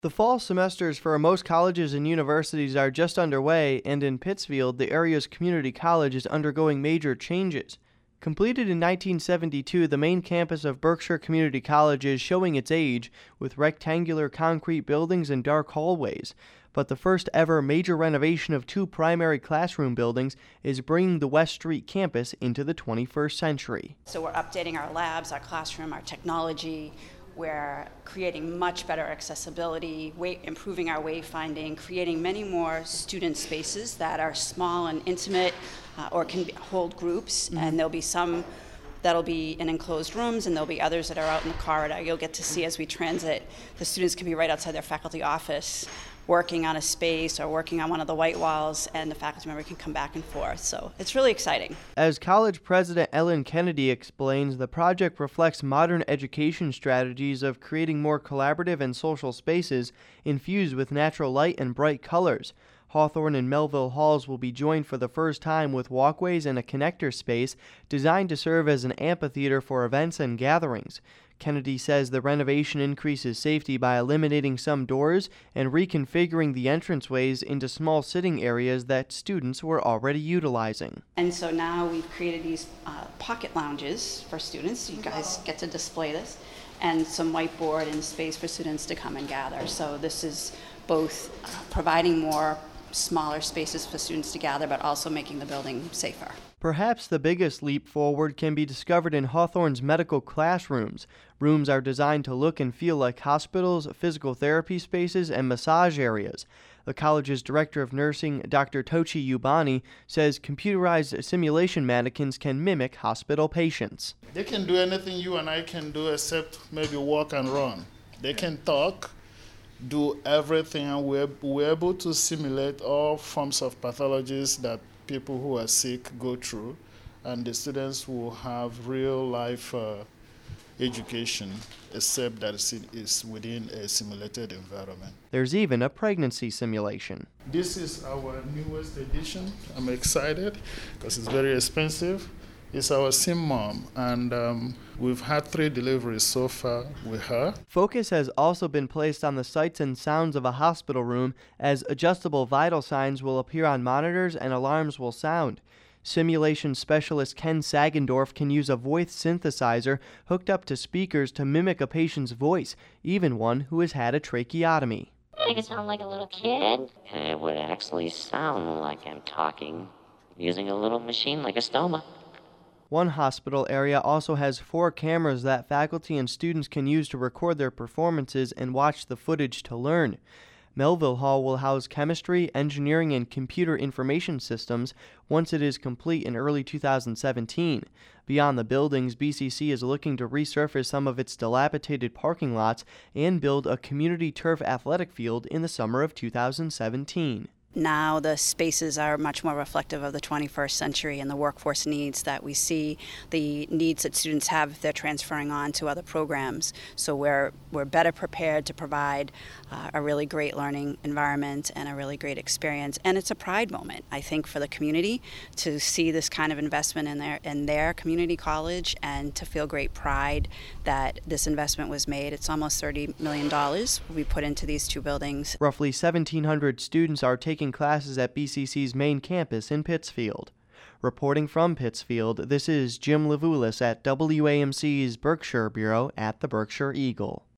The fall semesters for most colleges and universities are just underway, and in Pittsfield, the area's community college is undergoing major changes. Completed in 1972, the main campus of Berkshire Community College is showing its age, with rectangular concrete buildings and dark hallways. But the first ever major renovation of two primary classroom buildings is bringing the West Street campus into the 21st century. So we're updating our labs, our classroom, our technology. We're creating much better accessibility, improving our wayfinding, creating many more student spaces that are small and intimate or can hold groups. And there'll be some that'll be in enclosed rooms, and there'll be others that are out in the corridor. You'll get to see as we transit. The students can be right outside their faculty office, working on a space or working on one of the white walls, and the faculty member can come back and forth. So it's really exciting. As college president Ellen Kennedy explains, the project reflects modern education strategies of creating more collaborative and social spaces infused with natural light and bright colors. Hawthorne and Melville Halls will be joined for the first time with walkways and a connector space designed to serve as an amphitheater for events and gatherings. Kennedy says the renovation increases safety by eliminating some doors and reconfiguring the entranceways into small sitting areas that students were already utilizing. And so now we've created these pocket lounges for students. You guys get to display this, and some whiteboard and space for students to come and gather. So this is both providing more smaller spaces for students to gather, but also making the building safer. Perhaps the biggest leap forward can be discovered in Hawthorne's medical classrooms. Rooms are designed to look and feel like hospitals, physical therapy spaces, and massage areas. The college's director of nursing, Dr. Tochi Ubani, says computerized simulation mannequins can mimic hospital patients. They can do anything you and I can do except maybe walk and run. They can talk, do everything, and we're able to simulate all forms of pathologies that people who are sick go through, and the students will have real life education, except that it is within a simulated environment. There's even a pregnancy simulation. This is our newest edition. I'm excited because it's very expensive. It's our sim mom, and we've had 3 deliveries so far with her. Focus has also been placed on the sights and sounds of a hospital room, as adjustable vital signs will appear on monitors and alarms will sound. Simulation specialist Ken Sagendorf can use a voice synthesizer hooked up to speakers to mimic a patient's voice, even one who has had a tracheotomy. I could sound like a little kid. It would actually sound like I'm talking using a little machine like a stoma. One hospital area also has 4 cameras that faculty and students can use to record their performances and watch the footage to learn. Melville Hall will house chemistry, engineering, and computer information systems once it is complete in early 2017. Beyond the buildings, BCC is looking to resurface some of its dilapidated parking lots and build a community turf athletic field in the summer of 2017. Now the spaces are much more reflective of the 21st century and the workforce needs that we see, the needs that students have if they're transferring on to other programs. So we're better prepared to provide a really great learning environment and a really great experience. And it's a pride moment, I think, for the community to see this kind of investment in their community college and to feel great pride that this investment was made. It's almost $30 million we put into these 2 buildings. Roughly 1,700 students are taking classes at BCC's main campus in Pittsfield. Reporting from Pittsfield, this is Jim Levulis at WAMC's Berkshire Bureau at the Berkshire Eagle.